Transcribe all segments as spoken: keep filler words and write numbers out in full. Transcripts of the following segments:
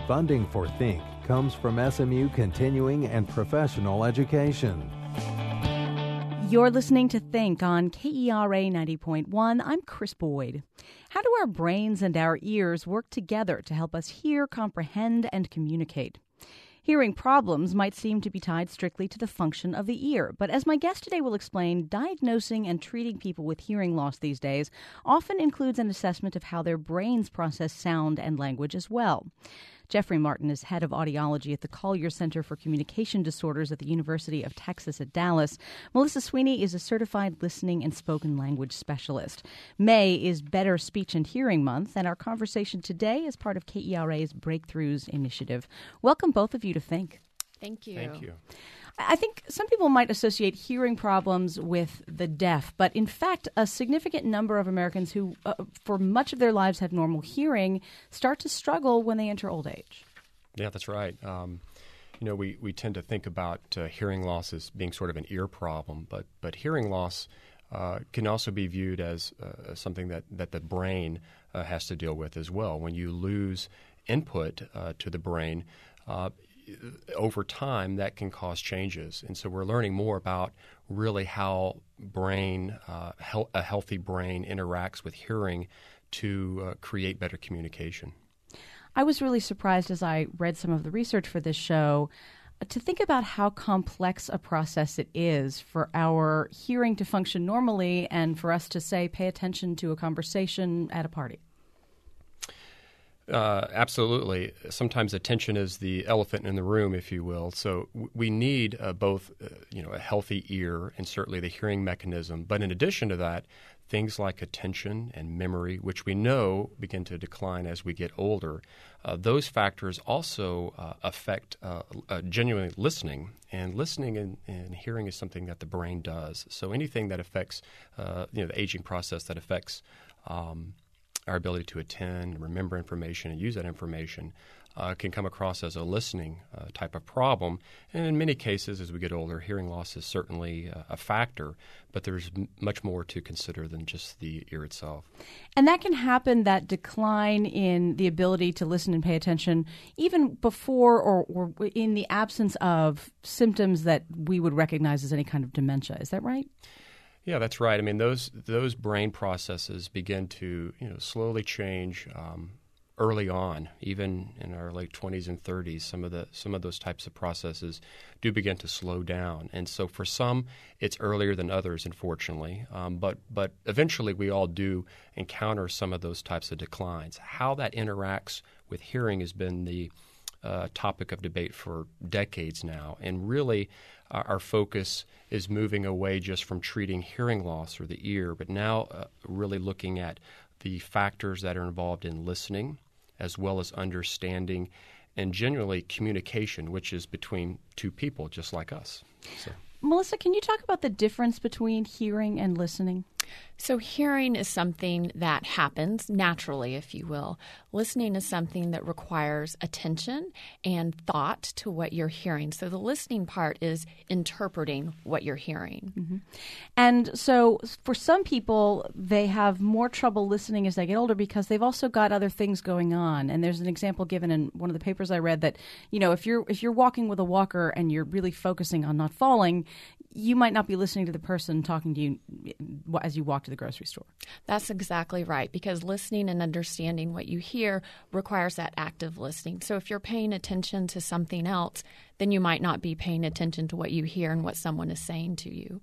Funding for Think comes from S M U Continuing and Professional Education. You're listening to Think on K E R A ninety point one. I'm Chris Boyd. How do our brains and our ears work together to help us hear, comprehend, and communicate? Hearing problems might seem to be tied strictly to the function of the ear, but as my guest today will explain, diagnosing and treating people with hearing loss these days often includes an assessment of how their brains process sound and language as well. Jeffrey Martin is head of audiology at the Collier Center for Communication Disorders at the University of Texas at Dallas. Melissa Sweeney is a certified listening and spoken language specialist. May is Better Speech and Hearing Month, and our conversation today is part of K E R A's Breakthroughs Initiative. Welcome both of you to Think. Thank you. Thank you. I think some people might associate hearing problems with the deaf, but in fact, a significant number of Americans who, uh, for much of their lives, have normal hearing start to struggle when they enter old age. Yeah, that's right. Um, you know, we, we tend to think about uh, hearing loss as being sort of an ear problem, but but hearing loss uh, can also be viewed as uh, something that, that the brain uh, has to deal with as well. When you lose input uh, to the brain, uh, over time, that can cause changes. And so we're learning more about really how brain, uh, he- a healthy brain interacts with hearing to uh, create better communication. I was really surprised as I read some of the research for this show to think about how complex a process it is for our hearing to function normally and for us to, say, pay attention to a conversation at a party. Uh, absolutely. Sometimes attention is the elephant in the room, if you will. So w- we need uh, both, uh, you know, a healthy ear and certainly the hearing mechanism. But in addition to that, things like attention and memory, which we know begin to decline as we get older, uh, those factors also uh, affect uh, uh, genuine listening. And listening and, and hearing is something that the brain does. So anything that affects, uh, you know, the aging process that affects um, our ability to attend and remember information and use that information uh, can come across as a listening uh, type of problem. And in many cases, as we get older, hearing loss is certainly uh, a factor, but there's m- much more to consider than just the ear itself. And that can happen, that decline in the ability to listen and pay attention, even before or, or in the absence of symptoms that we would recognize as any kind of dementia. Is that right? Yeah, that's right. I mean, those those brain processes begin to, you know, slowly change um, early on, even in our late twenties and thirties. Some of the some of those types of processes do begin to slow down, and so for some, it's earlier than others, unfortunately. Um, but but eventually, we all do encounter some of those types of declines. How that interacts with hearing has been the uh, topic of debate for decades now, and really, uh, our focus is moving away just from treating hearing loss or the ear, but now uh, really looking at the factors that are involved in listening, as well as understanding and generally communication, which is between two people just like us. So. Melissa, can you talk about the difference between hearing and listening? So hearing is something that happens naturally, if you will. Listening is something that requires attention and thought to what you're hearing. So the listening part is interpreting what you're hearing. Mm-hmm. And so for some people, they have more trouble listening as they get older because they've also got other things going on. And there's an example given in one of the papers I read that, you know, if you're if you're walking with a walker and you're really focusing on not falling, you might not be listening to the person talking to you as you walk to the grocery store. That's exactly right, because listening and understanding what you hear requires that active listening. So if you're paying attention to something else, then you might not be paying attention to what you hear and what someone is saying to you.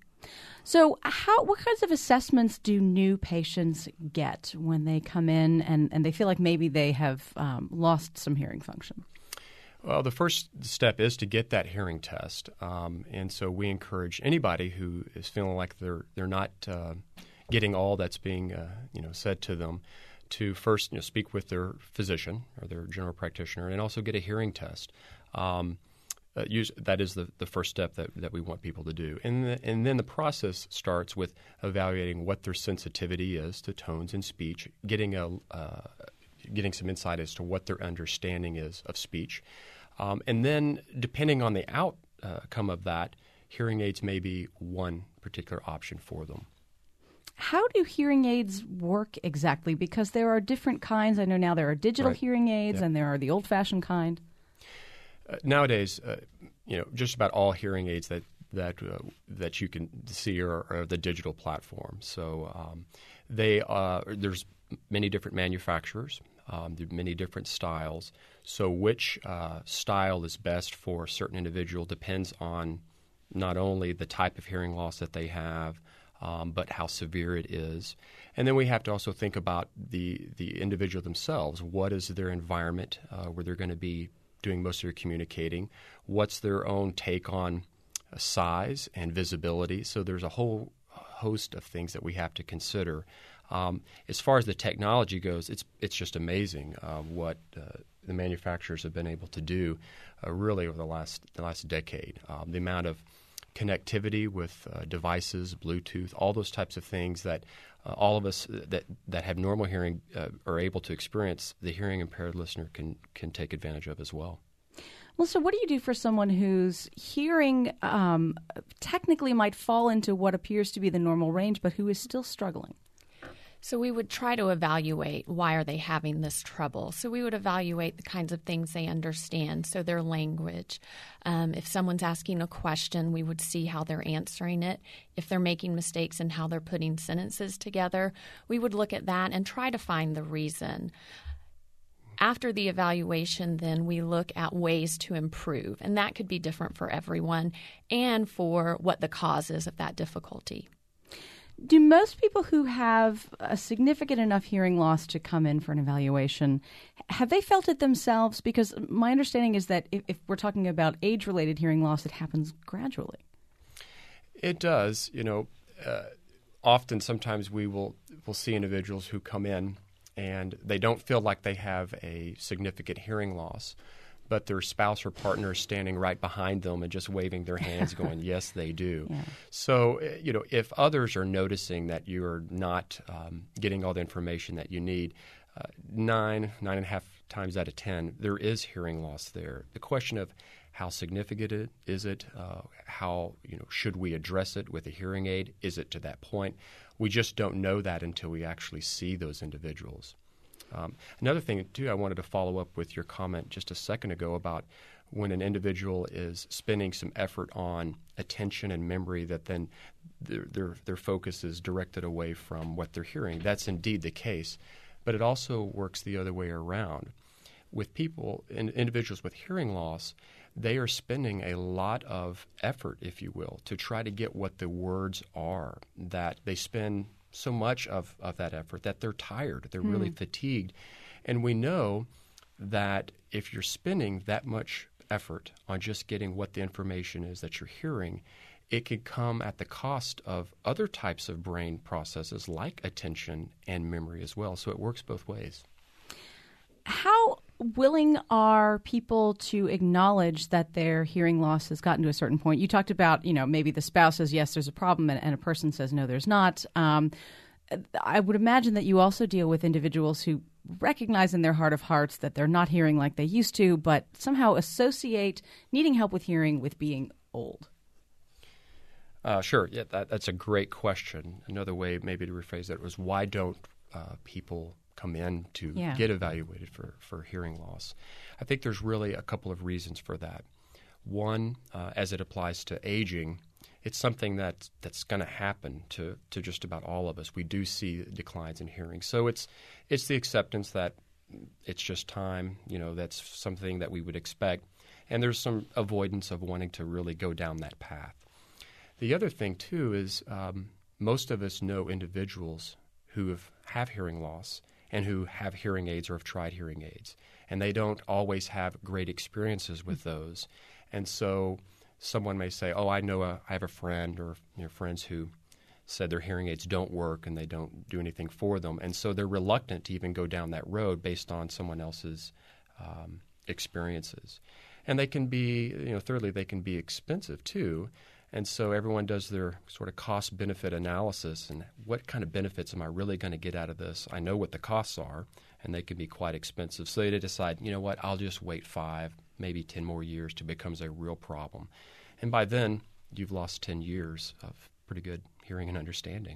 So how, what kinds of assessments do new patients get when they come in and, and they feel like maybe they have um, lost some hearing function? Well, the first step is to get that hearing test, um, and so we encourage anybody who is feeling like they're they're not uh, getting all that's being uh, you know said to them to first you know, speak with their physician or their general practitioner, and also get a hearing test. Um, uh, use, that is the, the first step that, that we want people to do, and the, and then the process starts with evaluating what their sensitivity is to tones and speech, getting a uh, getting some insight as to what their understanding is of speech. Um, and then, depending on the outcome of that, hearing aids may be one particular option for them. How do hearing aids work exactly? Because there are different kinds. I know now there are digital Right. hearing aids Yeah. and there are the old-fashioned kind. Uh, nowadays, uh, you know, just about all hearing aids that that uh, that you can see are, are the digital platform. So um, they uh, there's many different manufacturers. Um, there are many different styles. So which uh, style is best for a certain individual depends on not only the type of hearing loss that they have, um, but how severe it is. And then we have to also think about the the individual themselves. What is their environment uh, where they're going to be doing most of their communicating? What's their own take on uh, size and visibility? So there's a whole host of things that we have to consider. Um, as far as the technology goes, it's it's just amazing uh, what uh, the manufacturers have been able to do uh, really over the last the last decade. Um, the amount of connectivity with uh, devices, Bluetooth, all those types of things that uh, all of us that that have normal hearing uh, are able to experience, the hearing impaired listener can can take advantage of as well. Well, so what do you do for someone whose hearing um, technically might fall into what appears to be the normal range, but who is still struggling? So we would try to evaluate why are they having this trouble. So we would evaluate the kinds of things they understand, so their language. Um, if someone's asking a question, we would see how they're answering it. If they're making mistakes in how they're putting sentences together, we would look at that and try to find the reason. After the evaluation, then we look at ways to improve, and that could be different for everyone and for what the cause is of that difficulty. Do most people who have a significant enough hearing loss to come in for an evaluation, have they felt it themselves? Because my understanding is that if, if we're talking about age-related hearing loss, it happens gradually. It does. You know, uh, often sometimes we will will see individuals who come in and they don't feel like they have a significant hearing loss, but their spouse or partner is standing right behind them and just waving their hands going, yes, they do. Yeah. So, uh, you know, if others are noticing that you're not um, getting all the information that you need, uh, nine, nine and a half times out of ten, there is hearing loss there. The question of how significant it is it, uh, how, you know, should we address it with a hearing aid? Is it to that point? We just don't know that until we actually see those individuals. Um, another thing, too, I wanted to follow up with your comment just a second ago about when an individual is spending some effort on attention and memory that then their, their, their focus is directed away from what they're hearing. That's indeed the case, but it also works the other way around. With people, in, individuals with hearing loss, they are spending a lot of effort, if you will, to try to get what the words are, that they spend so much of, of that effort that they're tired, they're mm. really fatigued. And we know that if you're spending that much effort on just getting what the information is that you're hearing, it could come at the cost of other types of brain processes like attention and memory as well. So it works both ways. How willing are people to acknowledge that their hearing loss has gotten to a certain point? You talked about, you know, maybe the spouse says, yes, there's a problem, and, and a person says, no, there's not. Um, I would imagine that you also deal with individuals who recognize in their heart of hearts that they're not hearing like they used to, but somehow associate needing help with hearing with being old. Uh, sure. Yeah, that, that's a great question. Another way maybe to rephrase that was, why don't uh, people come in to yeah. get evaluated for, for hearing loss? I think there's really a couple of reasons for that. One, uh, as it applies to aging, it's something that, that's going to happen to, to just about all of us. We do see declines in hearing. So it's it's the acceptance that it's just time, you know, that's something that we would expect. And there's some avoidance of wanting to really go down that path. The other thing, too, is um, most of us know individuals who have, have hearing loss and who have hearing aids or have tried hearing aids. And they don't always have great experiences with those. And so someone may say, oh, I know a, I have a friend or you know, friends who said their hearing aids don't work and they don't do anything for them. And so they're reluctant to even go down that road based on someone else's um, experiences. And they can be, you know, thirdly, they can be expensive too. And so everyone does their sort of cost-benefit analysis and what kind of benefits am I really going to get out of this? I know what the costs are, and they can be quite expensive. So they decide, you know what, I'll just wait five, maybe ten more years till it becomes a real problem. And by then, you've lost ten years of pretty good hearing and understanding.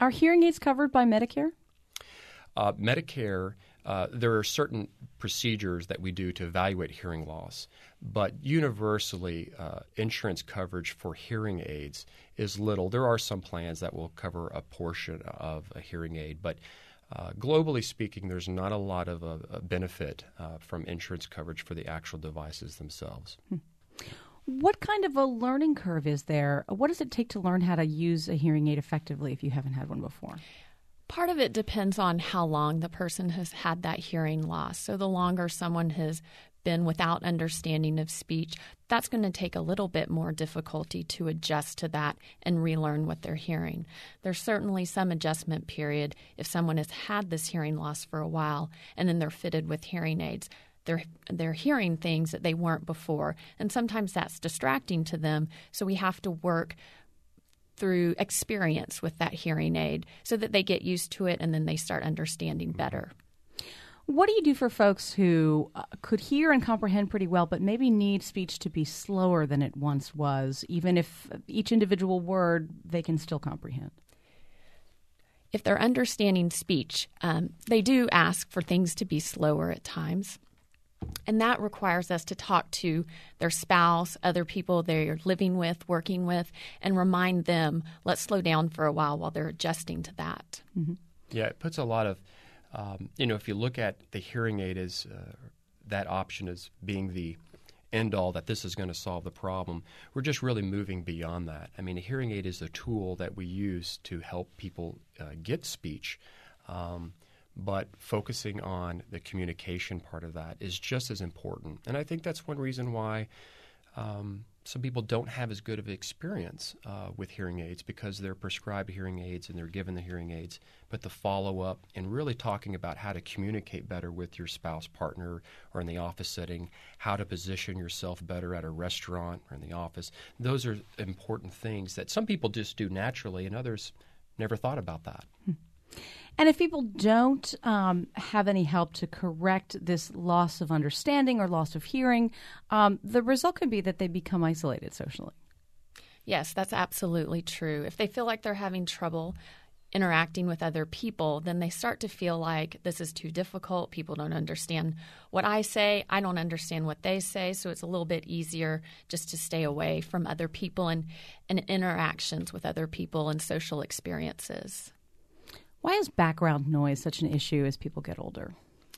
Are hearing aids covered by Medicare? Uh, Medicare, uh, there are certain procedures that we do to evaluate hearing loss, but universally, uh, insurance coverage for hearing aids is little. There are some plans that will cover a portion of a hearing aid, but uh, globally speaking, there's not a lot of a, a benefit uh, from insurance coverage for the actual devices themselves. Hmm. What kind of a learning curve is there? What does it take to learn how to use a hearing aid effectively if you haven't had one before? Part of it depends on how long the person has had that hearing loss. So the longer someone has been without understanding of speech, that's going to take a little bit more difficulty to adjust to that and relearn what they're hearing. There's certainly some adjustment period if someone has had this hearing loss for a while and then they're fitted with hearing aids. They're, they're hearing things that they weren't before, and sometimes that's distracting to them, so we have to work through experience with that hearing aid so that they get used to it and then they start understanding better. What do you do for folks who uh, could hear and comprehend pretty well but maybe need speech to be slower than it once was, even if each individual word they can still comprehend? If they're understanding speech, um, they do ask for things to be slower at times. And that requires us to talk to their spouse, other people they're living with, working with, and remind them, let's slow down for a while while they're adjusting to that. Mm-hmm. Yeah, it puts a lot of, um, you know, if you look at the hearing aid as uh, that option as being the end all, that this is going to solve the problem, we're just really moving beyond that. I mean, a hearing aid is a tool that we use to help people uh, get speech. Um But focusing on the communication part of that is just as important. And I think that's one reason why um, some people don't have as good of an experience uh, with hearing aids, because they're prescribed hearing aids and they're given the hearing aids. But the follow-up and really talking about how to communicate better with your spouse, partner, or in the office setting, how to position yourself better at a restaurant or in the office, those are important things that some people just do naturally and others never thought about that. Hmm. And if people don't um, have any help to correct this loss of understanding or loss of hearing, um, the result could be that they become isolated socially. Yes, that's absolutely true. If they feel like they're having trouble interacting with other people, then they start to feel like this is too difficult. People don't understand what I say. I don't understand what they say. So it's a little bit easier just to stay away from other people and, and interactions with other people and social experiences. Why is background noise such an issue as people get older?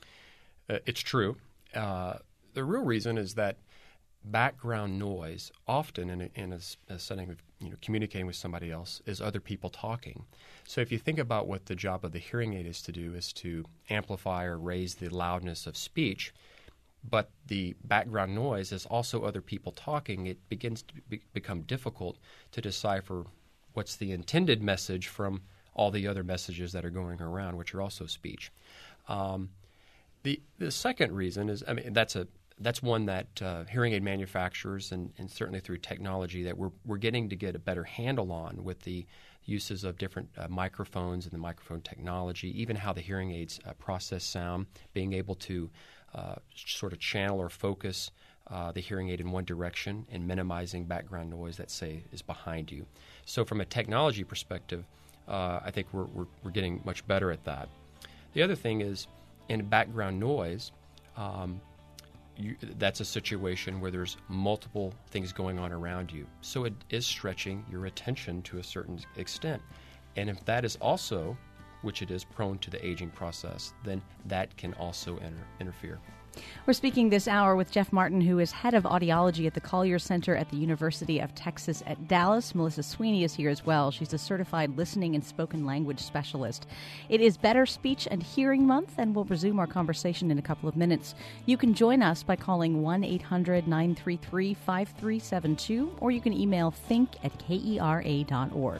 Uh, it's true. Uh, the real reason is that background noise, often in a, in a, a setting of you know, communicating with somebody else, is other people talking. So if you think about what the job of the hearing aid is to do, is to amplify or raise the loudness of speech, but the background noise is also other people talking, it begins to be, become difficult to decipher what's the intended message from all the other messages that are going around, which are also speech. Um, the the second reason is, I mean, that's a that's one that uh, hearing aid manufacturers and, and certainly through technology that we're we're getting to get a better handle on with the uses of different uh, microphones and the microphone technology, even how the hearing aids uh, process sound, being able to uh, sort of channel or focus uh, the hearing aid in one direction and minimizing background noise that, say, is behind you. So from a technology perspective, Uh, I think we're, we're we're getting much better at that. The other thing is, in background noise, um, you, that's a situation where there's multiple things going on around you. So it is stretching your attention to a certain extent. And if that is also, which it is, prone to the aging process, then that can also inter- interfere. We're speaking this hour with Jeff Martin, who is head of audiology at the Collier Center at the University of Texas at Dallas. Melissa Sweeney is here as well. She's a certified listening and spoken language specialist. It is Better Speech and Hearing Month, and we'll resume our conversation in a couple of minutes. You can join us by calling one eight hundred nine three three five three seven two, or you can email think at kera dot org.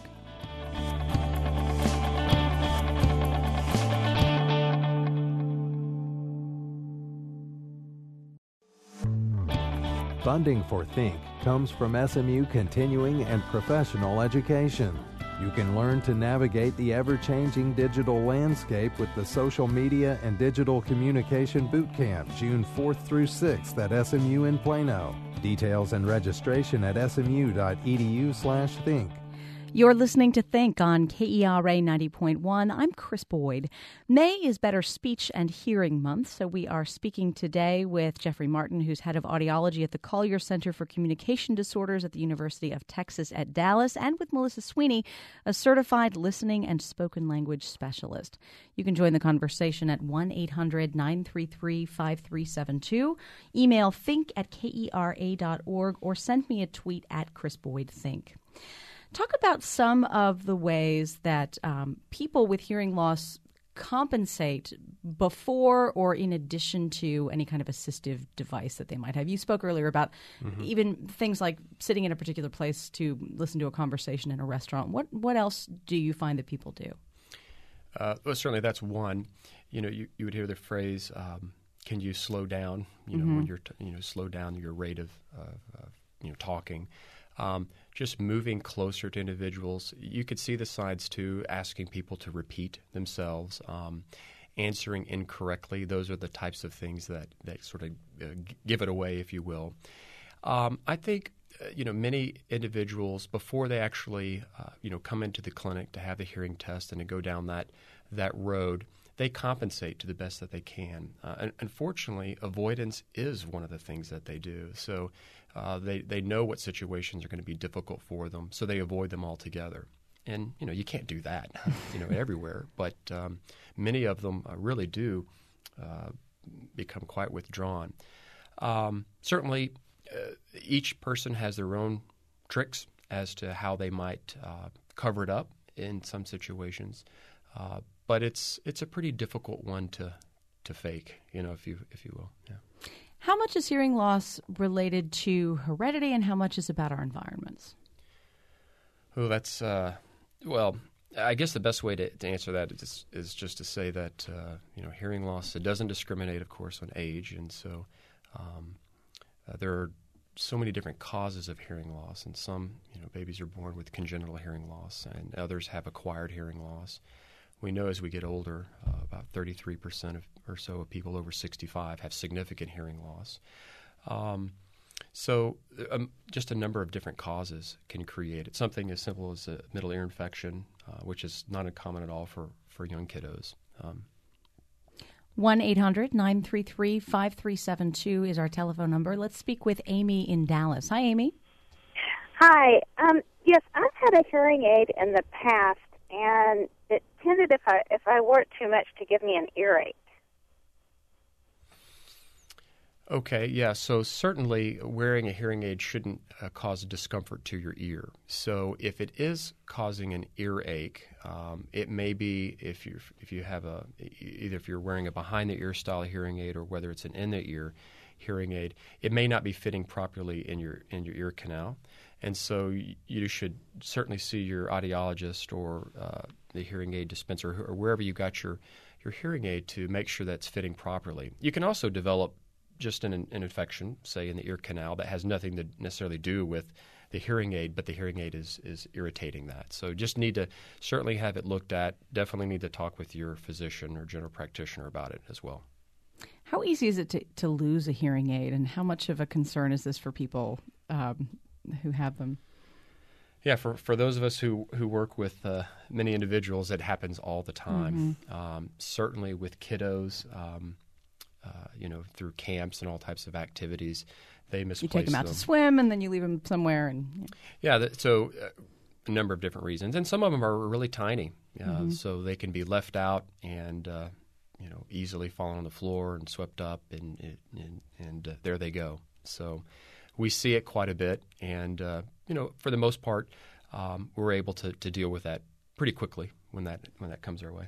Funding for Think comes from S M U Continuing and Professional Education. You can learn to navigate the ever-changing digital landscape with the Social Media and Digital Communication Bootcamp, June fourth through sixth at S M U in Plano. Details and registration at smu.edu slash think. You're listening to Think on K E R A ninety point one. I'm Chris Boyd. May is Better Speech and Hearing Month, so we are speaking today with Jeffrey Martin, who's head of audiology at the Collier Center for Communication Disorders at the University of Texas at Dallas, and with Melissa Sweeney, a certified listening and spoken language specialist. You can join the conversation at one eight hundred nine three three five three seven two, email think at K E R A dot org, or send me a tweet at Chris Boyd Think. Talk about some of the ways that um, people with hearing loss compensate before or in addition to any kind of assistive device that they might have. You spoke earlier about mm-hmm. even things like sitting in a particular place to listen to a conversation in a restaurant. What what else do you find that people do? Uh, well, certainly that's one. You know, you, you would hear the phrase, um, "Can you slow down?" You know, mm-hmm. when you're t- you know slow down your rate of uh, uh, you know talking. Um, just moving closer to individuals. You could see the signs, too, asking people to repeat themselves, um, answering incorrectly. Those are the types of things that, that sort of uh, give it away, if you will. Um, I think, uh, you know, many individuals, before they actually, uh, you know, come into the clinic to have the hearing test and to go down that, that road, they compensate to the best that they can. Uh, and unfortunately, avoidance is one of the things that they do. So uh, they, they know what situations are going to be difficult for them, so they avoid them altogether. And, you know, you can't do that, you know, everywhere. But um, many of them uh, really do uh, become quite withdrawn. Um, certainly, uh, each person has their own tricks as to how they might uh, cover it up in some situations. Uh, But it's it's a pretty difficult one to to fake, you know, if you if you will. Yeah. How much is hearing loss related to heredity, and how much is about our environments? Oh, that's uh, well. I guess the best way to, to answer that is, is just to say that uh, you know hearing loss, it doesn't discriminate, of course, on age, and so um, uh, there are so many different causes of hearing loss, and some you know babies are born with congenital hearing loss, and others have acquired hearing loss. We know as we get older, uh, about thirty-three percent of, or so of people over sixty-five have significant hearing loss. Um, so um, just a number of different causes can create it. Something as simple as a middle ear infection, uh, which is not uncommon at all for, for young kiddos. Um, one eight hundred nine three three five three seven two is our telephone number. Let's speak with Amy in Dallas. Hi, Amy. Hi. Um, yes, I've had a hearing aid in the past, and it tended, if I if I wore it too much, to give me an earache. Okay, yeah, so certainly wearing a hearing aid shouldn't uh, cause discomfort to your ear. So if it is causing an earache, um, it may be if you if you have a either if you're wearing a behind the ear style hearing aid or whether it's an in the ear hearing aid, it may not be fitting properly in your in your ear canal. And so you should certainly see your audiologist or uh, the hearing aid dispenser or wherever you got your, your hearing aid to make sure that's fitting properly. You can also develop just an, an infection, say in the ear canal, that has nothing to necessarily do with the hearing aid, but the hearing aid is, is irritating that. So just need to certainly have it looked at. Definitely need to talk with your physician or general practitioner about it as well. How easy is it to, to lose a hearing aid, and how much of a concern is this for people um, who have them? Yeah, for, for those of us who, who work with uh, many individuals, it happens all the time. Mm-hmm. Um, certainly with kiddos, um, uh, you know, through camps and all types of activities, they misplace them. You take them out them. to swim, and then you leave them somewhere. And yeah, yeah so uh, a number of different reasons, and some of them are really tiny, uh, mm-hmm. so they can be left out and uh, you know easily fall on the floor and swept up, and and, and uh, there they go. So we see it quite a bit, and uh, you know, for the most part, um, we're able to, to deal with that pretty quickly when that when that comes our way.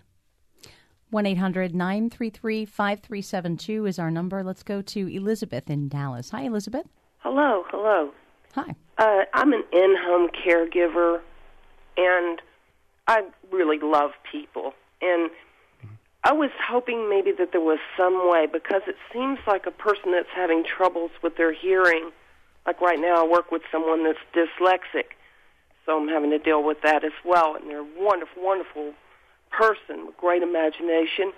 one eight hundred nine three three five three seven two is our number. Let's go to Elizabeth in Dallas. Hi, Elizabeth. Hello, hello. Hi. Uh, I'm an in-home caregiver, and I really love people. And I was hoping maybe that there was some way, because it seems like a person that's having troubles with their hearing. Like right now, I work with someone that's dyslexic, so I'm having to deal with that as well. And they're a wonderful, wonderful person with great imagination.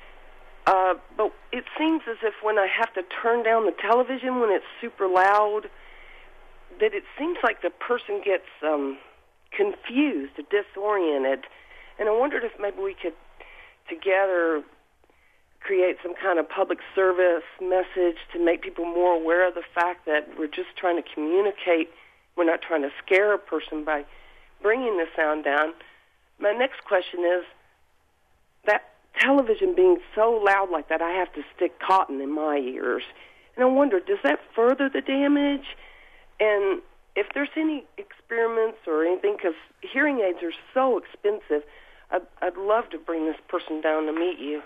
Uh, but it seems as if when I have to turn down the television when it's super loud, that it seems like the person gets um, confused, disoriented. And I wondered if maybe we could together create some kind of public service message to make people more aware of the fact that we're just trying to communicate. We're not trying to scare a person by bringing the sound down. My next question is, that television being so loud like that, I have to stick cotton in my ears. And I wonder, does that further the damage? And if there's any experiments or anything, because hearing aids are so expensive, I'd, I'd love to bring this person down to meet you.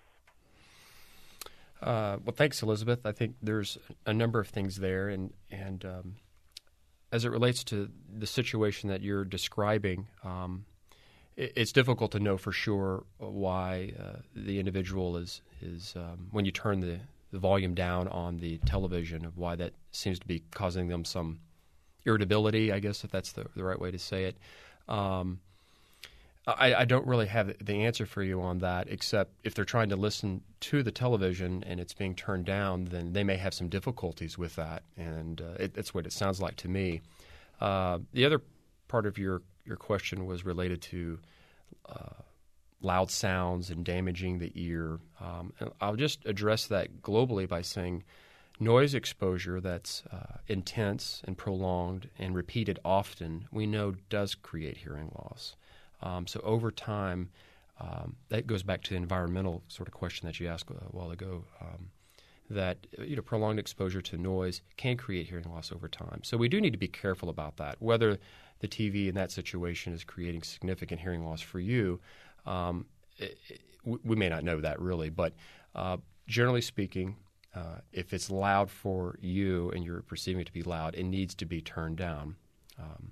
Uh, well, thanks, Elizabeth. I think there's a number of things there, and and um, as it relates to the situation that you're describing, um, it, it's difficult to know for sure why uh, the individual is is um, when you turn the, the volume down on the television, of why that seems to be causing them some irritability, I guess, if that's the, the right way to say it. Um, I, I don't really have the answer for you on that, except if they're trying to listen to the television and it's being turned down, then they may have some difficulties with that, and uh, it, that's what it sounds like to me. Uh, the other part of your, your question was related to uh, loud sounds and damaging the ear. Um, and I'll just address that globally by saying noise exposure that's uh, intense and prolonged and repeated often, we know does create hearing loss. Um, so over time, um, that goes back to the environmental sort of question that you asked a while ago, um, that you know prolonged exposure to noise can create hearing loss over time. So we do need to be careful about that. Whether the T V in that situation is creating significant hearing loss for you, um, it, it, we may not know that really. But uh, generally speaking, uh, if it's loud for you and you're perceiving it to be loud, it needs to be turned down. Um,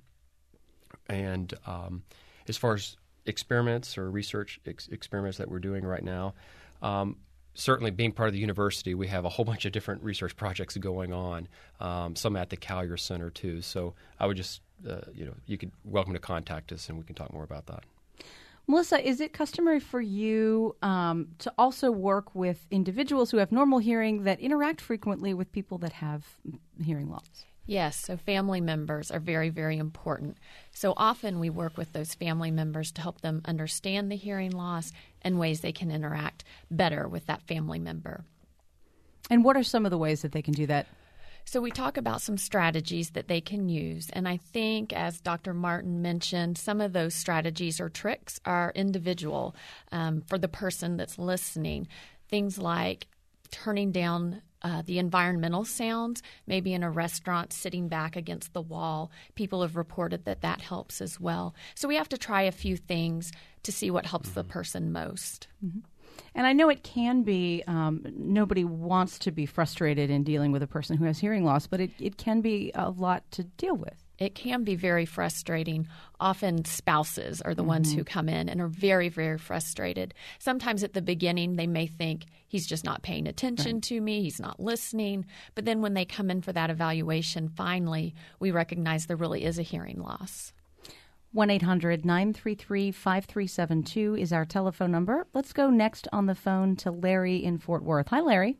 and um, As far as experiments or research ex- experiments that we're doing right now, um, certainly being part of the university, we have a whole bunch of different research projects going on, um, some at the Collier Center too. So I would just, uh, you know, you could welcome to contact us and we can talk more about that. Melissa, is it customary for you um, to also work with individuals who have normal hearing that interact frequently with people that have hearing loss? Yes, so family members are very, very important. So often we work with those family members to help them understand the hearing loss and ways they can interact better with that family member. And what are some of the ways that they can do that? So we talk about some strategies that they can use. And I think, as Doctor Martin mentioned, some of those strategies or tricks are individual um, for the person that's listening. Things like turning down Uh, the environmental sounds, maybe in a restaurant sitting back against the wall. People have reported that that helps as well. So we have to try a few things to see what helps the person most. Mm-hmm. And I know it can be, um, nobody wants to be frustrated in dealing with a person who has hearing loss, but it, it can be a lot to deal with. It can be very frustrating. Often spouses are the mm-hmm. ones who come in and are very, very frustrated. Sometimes at the beginning they may think he's just not paying attention right. to me, he's not listening. But then when they come in for that evaluation, finally we recognize there really is a hearing loss. one eight hundred nine three three five three seven two is our telephone number. Let's go next on the phone to Larry in Fort Worth. Hi, Larry.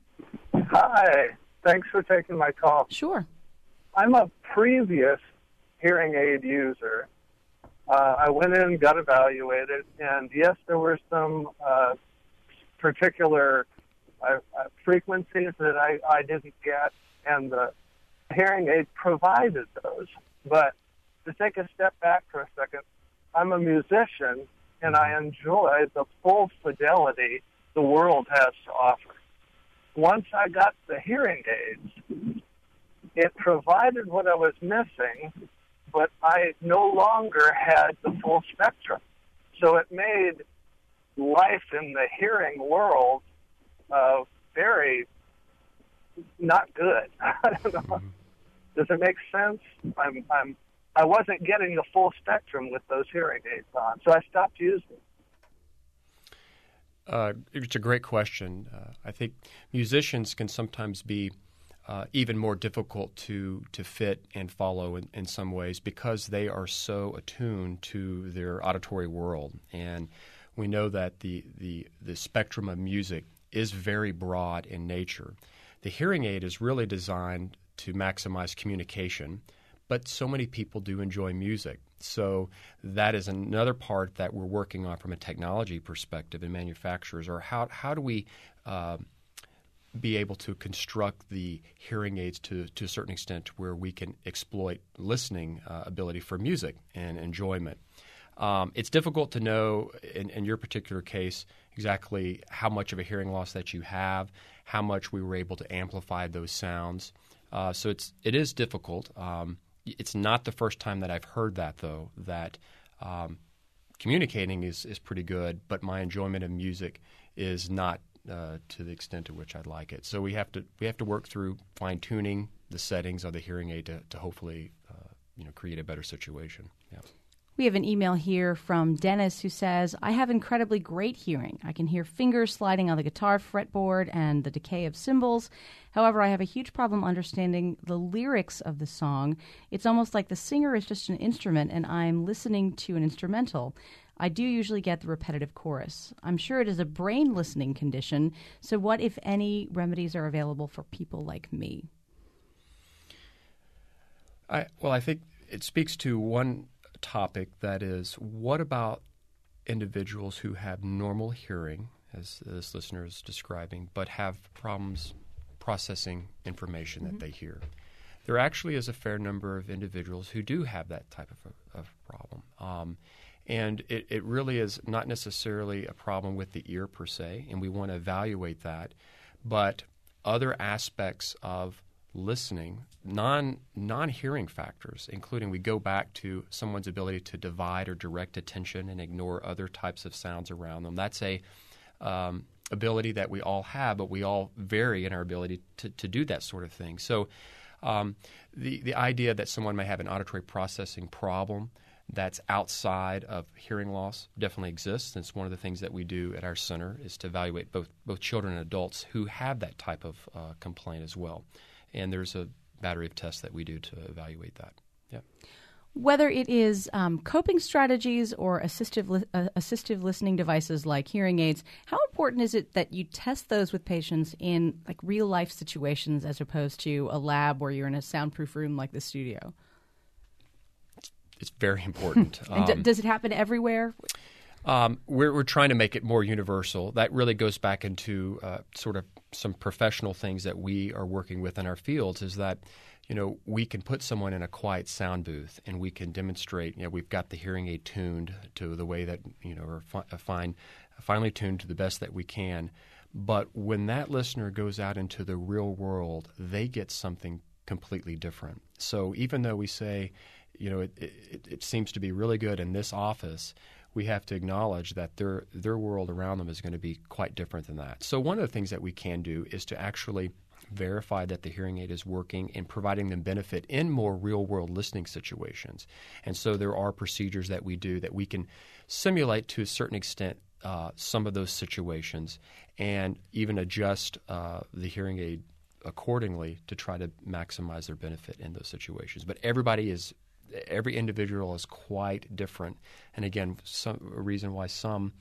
Hi. Thanks for taking my call. Sure. I'm a previous hearing aid user. Uh, I went in, got evaluated, and yes, there were some uh, particular uh, uh, frequencies that I, I didn't get, and the hearing aid provided those. But to take a step back for a second, I'm a musician, and I enjoy the full fidelity the world has to offer. Once I got the hearing aids, it provided what I was missing, but I no longer had the full spectrum. So it made life in the hearing world uh, very not good. I don't know. Does it make sense? I'm, I'm, I wasn't getting the full spectrum with those hearing aids on, so I stopped using them. Uh, it's a great question. Uh, I think musicians can sometimes be Uh, even more difficult to to fit and follow in, in some ways because they are so attuned to their auditory world. And we know that the, the, the spectrum of music is very broad in nature. The hearing aid is really designed to maximize communication, but so many people do enjoy music. So that is another part that we're working on from a technology perspective in manufacturers, or how how do we uh, be able to construct the hearing aids to, to a certain extent where we can exploit listening uh, ability for music and enjoyment. Um, it's difficult to know in, in your particular case exactly how much of a hearing loss that you have, how much we were able to amplify those sounds. Uh, so it's it is difficult. Um, it's not the first time that I've heard that, though, that um, communicating is, is pretty good, but my enjoyment of music is not uh, to the extent to which I'd like it. So we have to we have to work through fine-tuning the settings of the hearing aid to, to hopefully uh, you know create a better situation. Yeah. We have an email here from Dennis who says, I have incredibly great hearing. I can hear fingers sliding on the guitar fretboard and the decay of cymbals. However, I have a huge problem understanding the lyrics of the song. It's almost like the singer is just an instrument and I'm listening to an instrumental. I do usually get the repetitive chorus. I'm sure it is a brain listening condition. So what, if any, remedies are available for people like me? I, well, I think it speaks to one topic, that is, what about individuals who have normal hearing, as this listener is describing, but have problems processing information mm-hmm. that they hear? There actually is a fair number of individuals who do have that type of, a, of problem. Um, and it, it really is not necessarily a problem with the ear per se, and we want to evaluate that, but other aspects of listening, non, non-hearing factors, including we go back to someone's ability to divide or direct attention and ignore other types of sounds around them. That's a um, ability that we all have, but we all vary in our ability to, to do that sort of thing. So um, the, the idea that someone may have an auditory processing problem that's outside of hearing loss definitely exists. And it's one of the things that we do at our center is to evaluate both, both children and adults who have that type of uh, complaint as well. And there's a battery of tests that we do to evaluate that. Yeah. Whether it is um, coping strategies or assistive li- uh, assistive listening devices like hearing aids, how important is it that you test those with patients in like real life situations as opposed to a lab where you're in a soundproof room like the studio? It's, it's very important. And d- um, does it happen everywhere? Um, we're, we're trying to make it more universal. That really goes back into uh, sort of some professional things that we are working with in our fields, is that, you know, we can put someone in a quiet sound booth and we can demonstrate, you know, we've got the hearing aid tuned to the way that, you know, or fi- fine, finely tuned to the best that we can. But when that listener goes out into the real world, they get something completely different. So even though we say, you know, it, it, it seems to be really good in this office, we have to acknowledge that their their world around them is going to be quite different than that. So one of the things that we can do is to actually verify that the hearing aid is working and providing them benefit in more real-world listening situations. And so there are procedures that we do that we can simulate to a certain extent uh, some of those situations and even adjust uh, the hearing aid accordingly to try to maximize their benefit in those situations. But everybody is Every individual is quite different. And again, some, a reason why some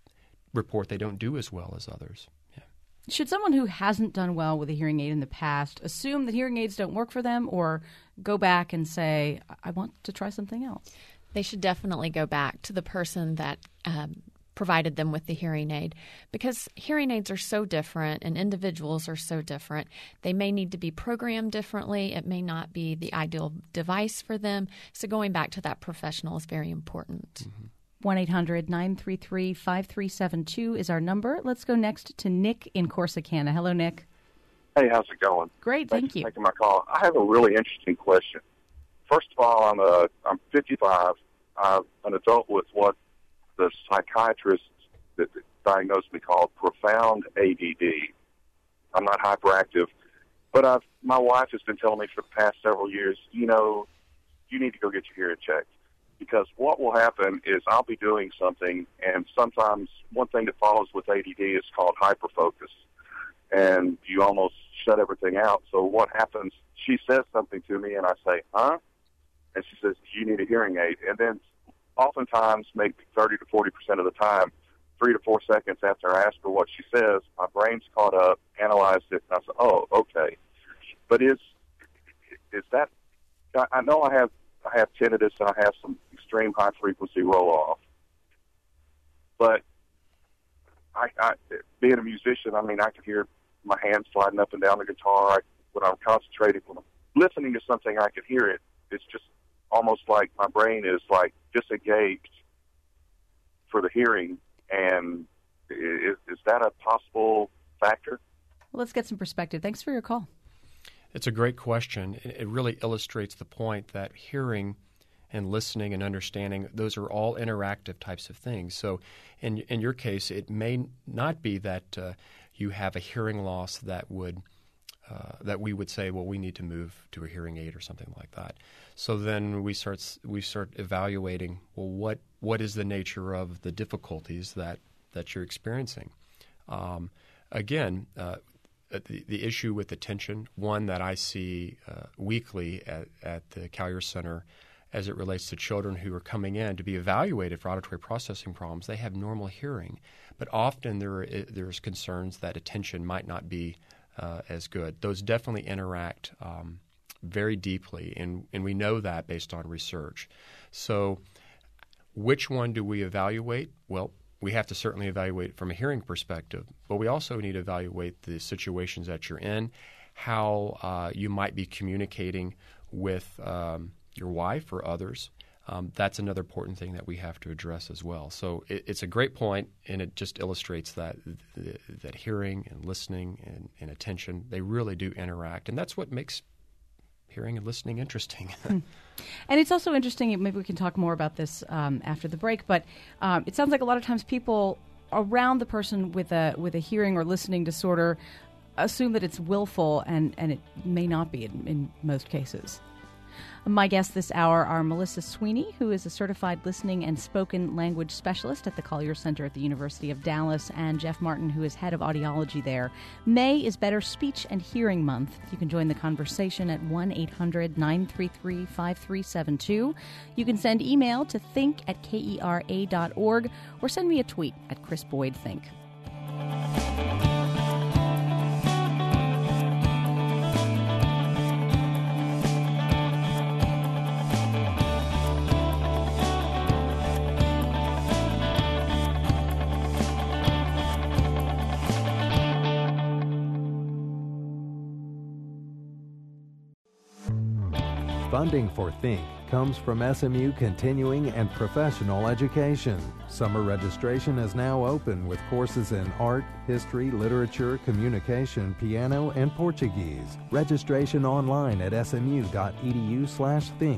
report they don't do as well as others. Yeah. Should someone who hasn't done well with a hearing aid in the past assume that hearing aids don't work for them, or go back and say, I want to try something else? They should definitely go back to the person that um, provided them with the hearing aid, because hearing aids are so different and individuals are so different. They may need to be programmed differently. It may not be the ideal device for them. So going back to that professional is very important. Mm-hmm. one eight hundred nine three three five three seven two is our number. Let's go next to Nick in Corsicana. Hello, Nick. Hey, how's it going? Great, Thanks thank you. for taking my call. I have a really interesting question. First of all, I'm a I'm fifty-five. I'm an adult with what the psychiatrist that diagnosed me called profound A D D. I'm not hyperactive, but I've, my wife has been telling me for the past several years, you know, you need to go get your hearing checked. Because what will happen is I'll be doing something, and sometimes one thing that follows with A D D is called hyperfocus, and you almost shut everything out. So what happens, she says something to me, and I say, huh? And she says, you need a hearing aid. And then oftentimes, maybe thirty to forty percent of the time, three to four seconds after I ask her what she says, my brain's caught up, analyzed it, and I say, oh, okay. But is is that I, I know I have I have tinnitus and I have some extreme high frequency roll off, but I, I being a musician, I mean, I can hear my hands sliding up and down the guitar. I, when I'm concentrating, when I'm listening to something, I can hear it. It's just almost like my brain is like disengaged for the hearing. And is, is that a possible factor? Well, let's get some perspective. Thanks for your call. It's a great question. It really illustrates the point that hearing and listening and understanding, those are all interactive types of things. So in in your case, it may not be that uh, you have a hearing loss that would uh, that we would say, well, we need to move to a hearing aid or something like that. So then we start we start evaluating, well, what what is the nature of the difficulties that, that you're experiencing? Um, again, uh, The, the issue with attention, one that I see uh, weekly at, at the Collier Center as it relates to children who are coming in to be evaluated for auditory processing problems. They have normal hearing, but often there there's concerns that attention might not be uh, as good. Those definitely interact um, very deeply, and, and we know that based on research. So which one do we evaluate? Well, we have to certainly evaluate from a hearing perspective, but we also need to evaluate the situations that you're in, how uh, you might be communicating with um, your wife or others. Um, that's another important thing that we have to address as well. So it, it's a great point, and it just illustrates that that hearing and listening and, and attention, they really do interact, and that's what makes hearing and listening interesting. And it's also interesting, maybe we can talk more about this um, after the break, but um, it sounds like a lot of times people around the person with a with a hearing or listening disorder assume that it's willful, and, and it may not be in, in most cases. My guests this hour are Melissa Sweeney, who is a certified listening and spoken language specialist at the Collier Center at the University of Dallas, and Jeff Martin, who is head of audiology there. May is Better Speech and Hearing Month. You can join the conversation at one eight hundred nine three three five three seven two. You can send email to think at kera dot org or send me a tweet at Chris Boyd Think. Funding for Think comes from S M U Continuing and Professional Education. Summer registration is now open with courses in art, history, literature, communication, piano, and Portuguese. Registration online at smu.edu slash think.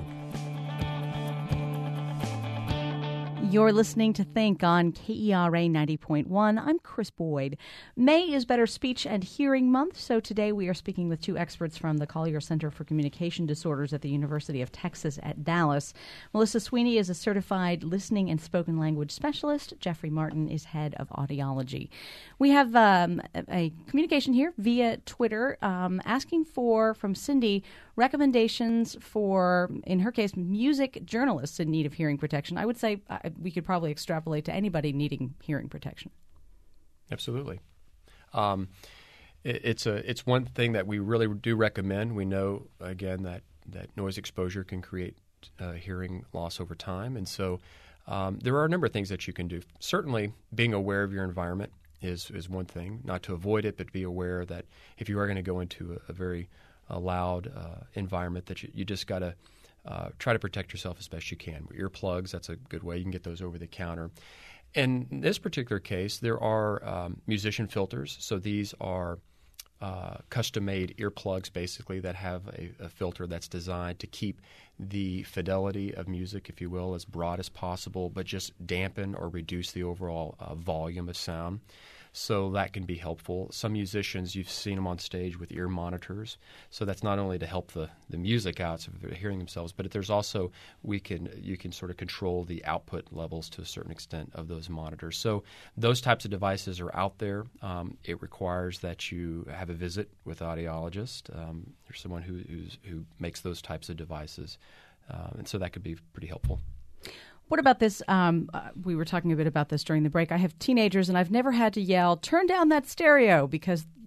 You're listening to Think on K E R A ninety point one. I'm Chris Boyd. May is Better Speech and Hearing Month, so today we are speaking with two experts from the Collier Center for Communication Disorders at the University of Texas at Dallas. Melissa Sweeney is a certified listening and spoken language specialist. Jeffrey Martin is head of audiology. We have um, a communication here via Twitter um, asking for, from Cindy, recommendations for, in her case, music journalists in need of hearing protection. I would say uh, we could probably extrapolate to anybody needing hearing protection. Absolutely. Um, it, it's a it's one thing that we really do recommend. We know, again, that, that noise exposure can create uh, hearing loss over time. And so um, there are a number of things that you can do. Certainly, being aware of your environment is, is one thing, not to avoid it, but to be aware that if you are going to go into a, a very a loud uh, environment, that you, you just got to uh, try to protect yourself as best you can. Earplugs, that's a good way. You can get those over the counter. And in this particular case, there are um, musician filters. So these are uh, custom-made earplugs, basically, that have a, a filter that's designed to keep the fidelity of music, if you will, as broad as possible, but just dampen or reduce the overall uh, volume of sound. So that can be helpful. Some musicians, you've seen them on stage with ear monitors. So that's not only to help the, the music out, so they're hearing themselves, but there's also, we can you can sort of control the output levels to a certain extent of those monitors. So those types of devices are out there. Um, it requires that you have a visit with an audiologist. Um, there's someone who who's, who makes those types of devices. Uh, and so that could be pretty helpful. What about this? Um, uh, we were talking a bit about this during the break. I have teenagers, and I've never had to yell, turn down that stereo, because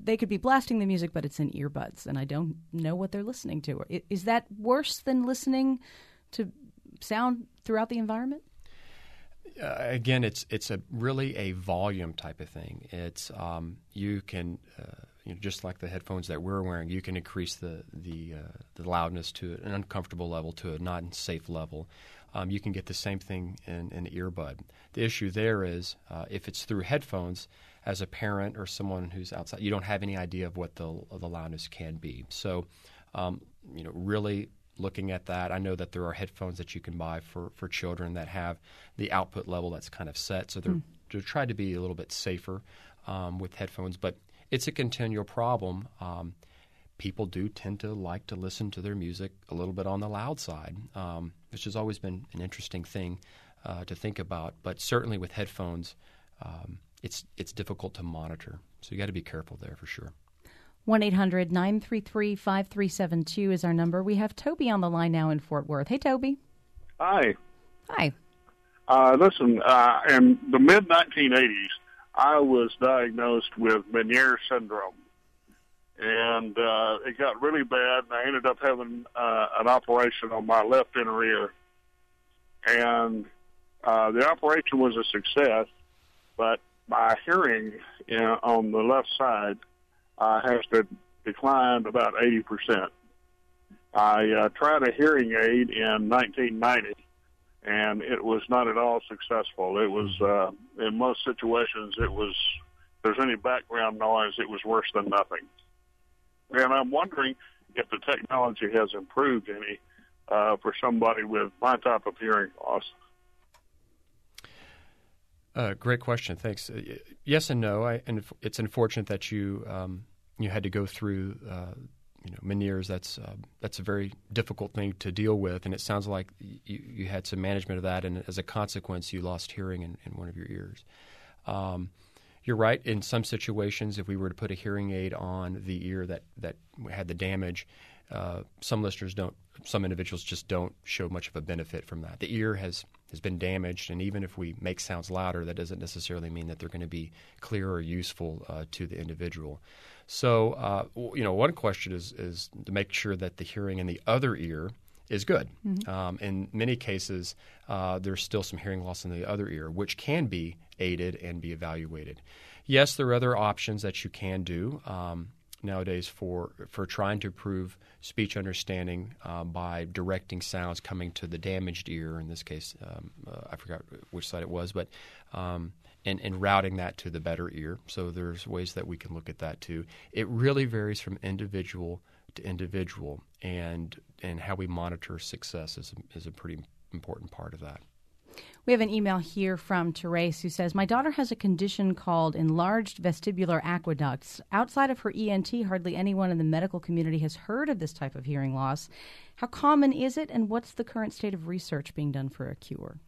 they could be blasting the music, but it's in earbuds, and I don't know what they're listening to. Is that worse than listening to sound throughout the environment? Uh, again, it's it's a really a volume type of thing. It's um, you can uh, you know, just like the headphones that we're wearing, you can increase the the uh, the loudness to an uncomfortable level to a not safe level. Um, you can get the same thing in an earbud. The issue there is uh, if it's through headphones, as a parent or someone who's outside, you don't have any idea of what the the loudness can be. So, um, you know, really looking at that, I know that there are headphones that you can buy for, for children that have the output level that's kind of set. So they're, mm. they're trying to be a little bit safer um, with headphones, but it's a continual problem. Um, people do tend to like to listen to their music a little bit on the loud side, um, which has always been an interesting thing uh, to think about. But certainly with headphones, um, it's it's difficult to monitor. So you got to be careful there for sure. one eight hundred nine three three five three seven two is our number. We have Toby on the line now in Fort Worth. Hey, Toby. Hi. Hi. Uh, listen, uh, in the mid nineteen eighties, I was diagnosed with Meniere's syndrome. And uh, it got really bad, and I ended up having uh, an operation on my left inner ear. And uh, the operation was a success, but my hearing you know, on the left side uh, has to declined about eighty percent. I uh, tried a hearing aid in nineteen ninety, and it was not at all successful. It was, uh, in most situations, it was, if there's any background noise, it was worse than nothing. And I'm wondering if the technology has improved any uh, for somebody with my type of hearing loss. Uh, great question. Thanks. Uh, yes and no. I, and it's unfortunate that you um, you had to go through uh, you know Meniere's. That's uh, that's a very difficult thing to deal with, and it sounds like you, you had some management of that, and as a consequence, you lost hearing in, in one of your ears. Um, You're right. In some situations, if we were to put a hearing aid on the ear that, that had the damage, uh, some listeners don't, some individuals just don't show much of a benefit from that. The ear has, has been damaged, and even if we make sounds louder, that doesn't necessarily mean that they're going to be clear or useful uh, to the individual. So, uh, you know, one question is, is to make sure that the hearing in the other ear is good. Mm-hmm. Um, in many cases, uh, there's still some hearing loss in the other ear, which can be aided and be evaluated. Yes, there are other options that you can do um, nowadays for for trying to improve speech understanding uh, by directing sounds coming to the damaged ear. In this case, um, uh, I forgot which side it was, but um, and, and routing that to the better ear. So there's ways that we can look at that too. It really varies from individual to individual, and and how we monitor success is a, is a pretty important part of that. We have an email here from Therese who says, my daughter has a condition called enlarged vestibular aqueducts. Outside of her E N T, hardly anyone in the medical community has heard of this type of hearing loss. How common is it, and what's the current state of research being done for a cure?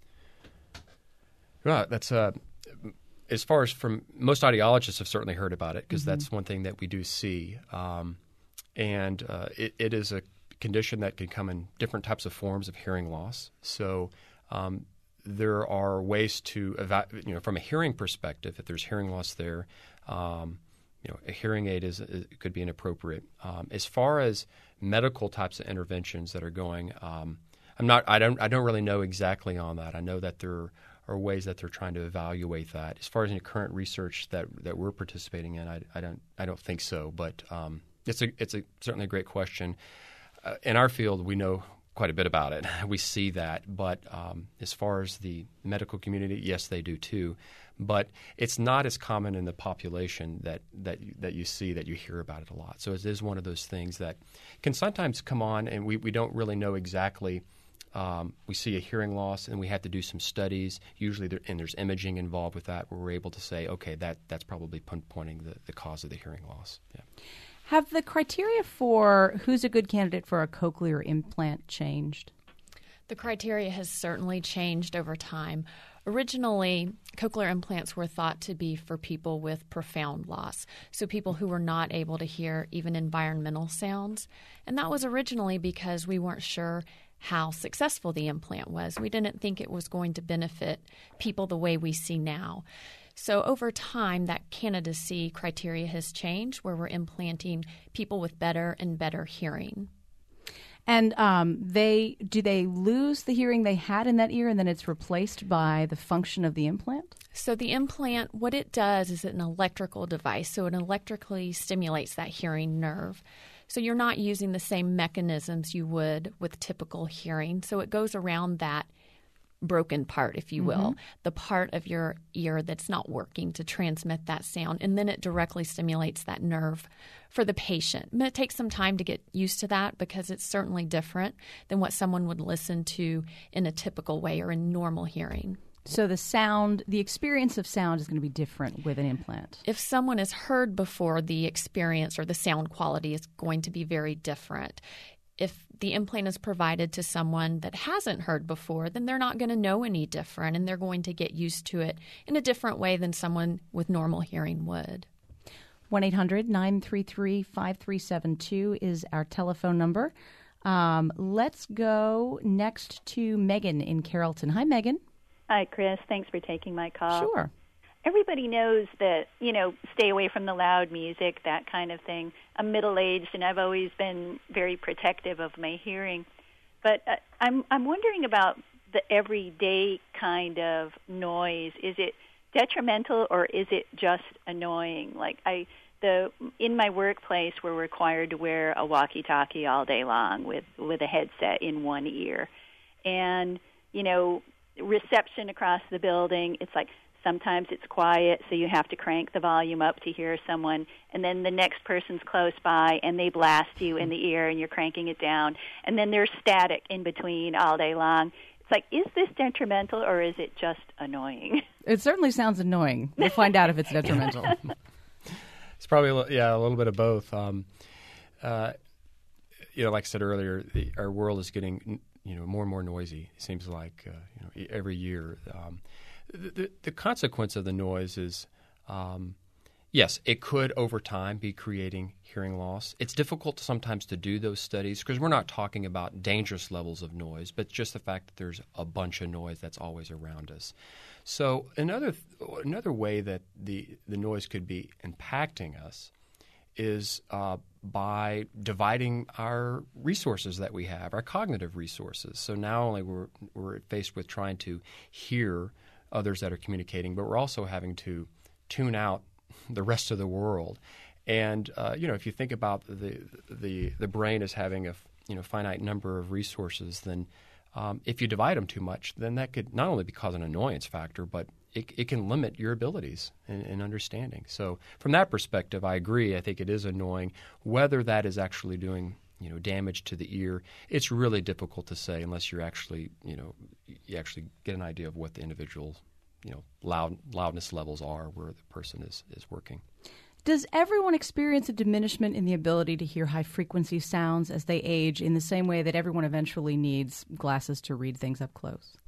Well, that's uh, as far as from most audiologists have certainly heard about it, because mm-hmm. that's one thing that we do see. Um, and uh, it, it is a condition that can come in different types of forms of hearing loss. So um, there are ways to, eva- you know, from a hearing perspective, if there's hearing loss there, um, you know, a hearing aid is, is could be inappropriate. Um, as far as medical types of interventions that are going, um, I'm not, I don't, I don't really know exactly on that. I know that there are ways that they're trying to evaluate that. As far as any current research that that we're participating in, I, I don't, I don't think so. But um, it's a, it's a certainly a great question. Uh, in our field, we know quite a bit about it. We see that. But um, as far as the medical community, yes, they do too. But it's not as common in the population that, that, that you see, that you hear about it a lot. So it is one of those things that can sometimes come on, and we, we don't really know exactly. Um, we see a hearing loss, and we have to do some studies. Usually, there, and there's imaging involved with that, where we're able to say, okay, that, that's probably pinpointing the, the cause of the hearing loss. Yeah. Have the criteria for who's a good candidate for a cochlear implant changed? The criteria has certainly changed over time. Originally, cochlear implants were thought to be for people with profound loss, so people who were not able to hear even environmental sounds. And that was originally because we weren't sure how successful the implant was. We didn't think it was going to benefit people the way we see now. So over time, that candidacy criteria has changed where we're implanting people with better and better hearing. And um, they do they lose the hearing they had in that ear and then it's replaced by the function of the implant? So the implant, what it does is an electrical device. So it electrically stimulates that hearing nerve. So you're not using the same mechanisms you would with typical hearing. So it goes around that broken part, if you will, mm-hmm. the part of your ear that's not working to transmit that sound. And then it directly stimulates that nerve for the patient. But it takes some time to get used to that because it's certainly different than what someone would listen to in a typical way or in normal hearing. So the sound, the experience of sound is going to be different with an implant. If someone has heard before, the experience or the sound quality is going to be very different. If the implant is provided to someone that hasn't heard before, then they're not going to know any different, and they're going to get used to it in a different way than someone with normal hearing would. one eight hundred nine three three five three seven two is our telephone number. Um, let's go next to Megan in Carrollton. Hi, Megan. Hi, Chris. Thanks for taking my call. Sure. Everybody knows that, you know, stay away from the loud music, that kind of thing. I'm middle-aged, and I've always been very protective of my hearing. But uh, I'm I'm wondering about the everyday kind of noise. Is it detrimental or is it just annoying? Like I, the in my workplace, we're required to wear a walkie-talkie all day long with with a headset in one ear, and you know, reception across the building. It's like. Sometimes it's quiet, so you have to crank the volume up to hear someone, and then the next person's close by, and they blast you in the ear, and you're cranking it down. And then there's static in between all day long. It's like, is this detrimental, or is it just annoying? It certainly sounds annoying. We'll find out if it's detrimental. It's probably, yeah, a little bit of both. Um, uh, you know, like I said earlier, the, our world is getting, you know, more and more noisy. It seems like, uh, you know, every year. Um, The, the, the consequence of the noise is, um, yes, it could over time be creating hearing loss. It's difficult sometimes to do those studies because we're not talking about dangerous levels of noise, but just the fact that there's a bunch of noise that's always around us. So another another way that the, the noise could be impacting us is uh, by dividing our resources that we have, our cognitive resources. So not only we're we're faced with trying to hear others that are communicating, but we're also having to tune out the rest of the world. And uh, you know, if you think about the the the brain as having a you know finite number of resources, then um, if you divide them too much, then that could not only be cause an annoyance factor, but it, it can limit your abilities in, in understanding. So from that perspective, I agree. I think it is annoying. Whether that is actually doing you know damage to the ear, it's really difficult to say unless you're actually you know you actually get an idea of what the individual you know loud loudness levels are where the person is is working. Does everyone experience a diminishment in the ability to hear high frequency sounds as they age in the same way that everyone eventually needs glasses to read things up close?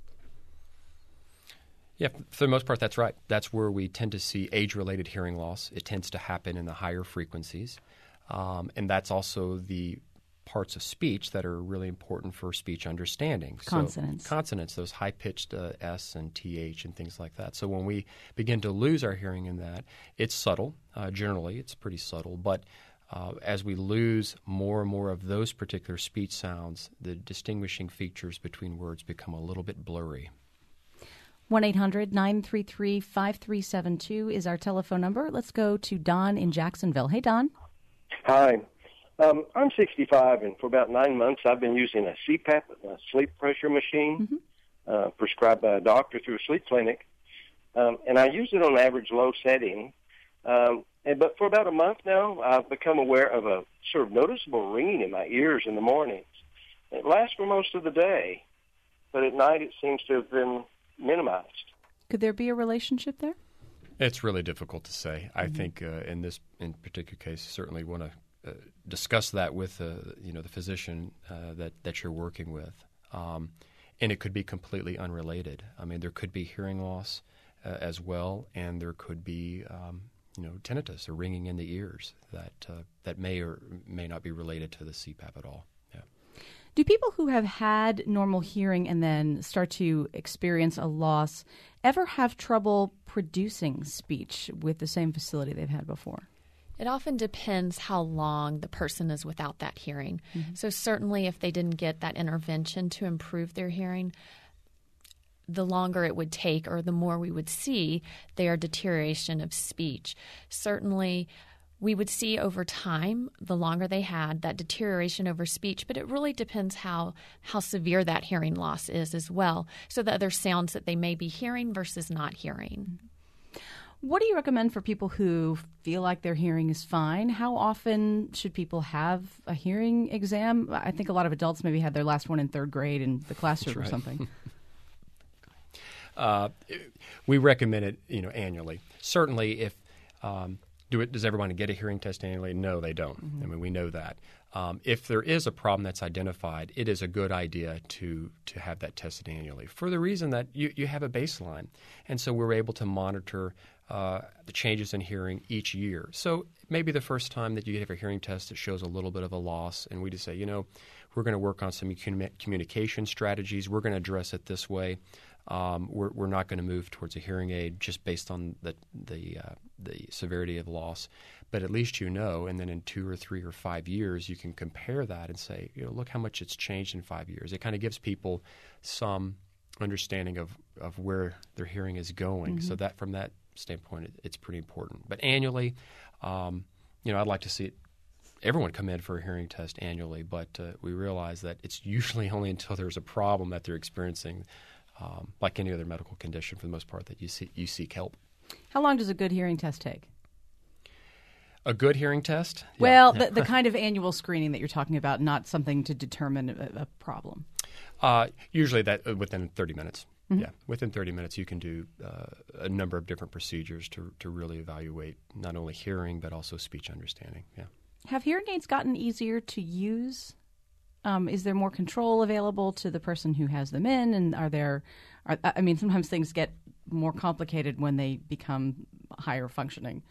Yeah, for the most part, that's right. That's where we tend to see age-related hearing loss. It tends to happen in the higher frequencies, um, and that's also the parts of speech that are really important for speech understanding. Consonants. So, consonants, those high-pitched uh, S and T H and things like that. So when we begin to lose our hearing in that, it's subtle. Uh, generally, it's pretty subtle. But uh, as we lose more and more of those particular speech sounds, the distinguishing features between words become a little bit blurry. one eight hundred nine three three five three seven two is our telephone number. Let's go to Don in Jacksonville. Hey, Don. Hi. Um, I'm sixty-five, and for about nine months I've been using a C PAP, a sleep pressure machine, mm-hmm. uh, prescribed by a doctor through a sleep clinic. Um, and I use it on average low setting. Um, and, but for about a month now, I've become aware of a sort of noticeable ringing in my ears in the mornings. It lasts for most of the day, but at night it seems to have been minimized. Could there be a relationship there? It's really difficult to say. Mm-hmm. I think uh, in this in particular case, you certainly want to Uh, discuss that with uh, you know the physician uh, that that you're working with, um, and it could be completely unrelated. I mean, there could be hearing loss uh, as well, and there could be um, you know tinnitus or ringing in the ears that uh, that may or may not be related to the C PAP at all. Yeah. Do people who have had normal hearing and then start to experience a loss ever have trouble producing speech with the same facility they've had before? It often depends how long the person is without that hearing. Mm-hmm. So certainly if they didn't get that intervention to improve their hearing, the longer it would take or the more we would see their deterioration of speech. Certainly we would see over time, the longer they had, that deterioration over speech, but it really depends how, how severe that hearing loss is as well. So the other sounds that they may be hearing versus not hearing. What do you recommend for people who feel like their hearing is fine? How often should people have a hearing exam? I think a lot of adults maybe had their last one in third grade in the classroom That's or right. something. uh, we recommend it, you know, annually. Certainly, if um, do it, does everyone get a hearing test annually? No, they don't. Mm-hmm. I mean, we know that. Um, if there is a problem that's identified, it is a good idea to to have that tested annually for the reason that you, you have a baseline. And so we're able to monitor uh, the changes in hearing each year. So maybe the first time that you have a hearing test that shows a little bit of a loss, and we just say, you know, we're going to work on some communication strategies. We're going to address it this way. Um, we're, we're not going to move towards a hearing aid just based on the the, uh, the severity of the loss. But at least you know, and then in two or three or five years, you can compare that and say, you know, look how much it's changed in five years. It kind of gives people some understanding of, of where their hearing is going. Mm-hmm. So that from that standpoint, it, it's pretty important. But annually, um, you know, I'd like to see it, everyone come in for a hearing test annually, but uh, we realize that it's usually only until there's a problem that they're experiencing, um, like any other medical condition for the most part, that you, see, you seek help. How long does a good hearing test take? A good hearing test? Well, yeah. the, the kind of annual screening that you're talking about, not something to determine a, a problem. Uh, usually that uh, within thirty minutes. Mm-hmm. Yeah, within thirty minutes you can do uh, a number of different procedures to to really evaluate not only hearing but also speech understanding. Yeah. Have hearing aids gotten easier to use? Um, is there more control available to the person who has them in? And are there, are, I mean, sometimes things get more complicated when they become higher functioning.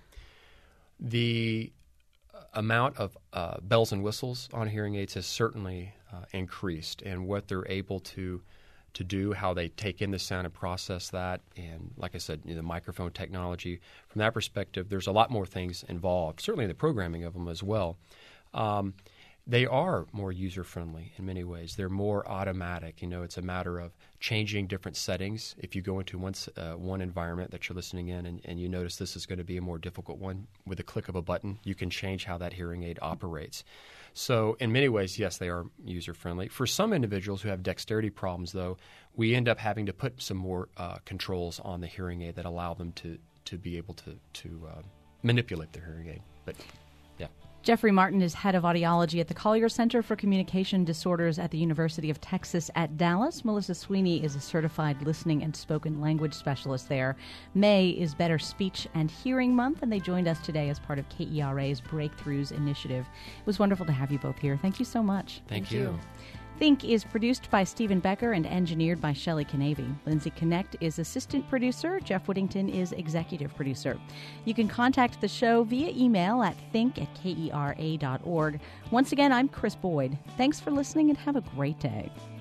The amount of uh, bells and whistles on hearing aids has certainly uh, increased, and what they're able to to do, how they take in the sound and process that, and like I said, you know, the microphone technology. From that perspective, there's a lot more things involved, certainly in the programming of them as well. Um, they are more user-friendly in many ways. They're more automatic. You know, it's a matter of changing different settings. If you go into one, uh, one environment that you're listening in and, and you notice this is going to be a more difficult one, with a click of a button, you can change how that hearing aid operates. So in many ways, yes, they are user-friendly. For some individuals who have dexterity problems, though, we end up having to put some more uh, controls on the hearing aid that allow them to, to be able to, to uh, manipulate their hearing aid. But yeah. Jeffrey Martin is head of audiology at the Collier Center for Communication Disorders at the University of Texas at Dallas. Melissa Sweeney is a certified listening and spoken language specialist there. May is Better Speech and Hearing Month, and they joined us today as part of K E R A's Breakthroughs Initiative. It was wonderful to have you both here. Thank you so much. Thank, Thank you. you. Think is produced by Stephen Becker and engineered by Shelley Canavy. Lindsay Connect is assistant producer. Jeff Whittington is executive producer. You can contact the show via email at think at K E R A dot org. Once again, I'm Chris Boyd. Thanks for listening and have a great day.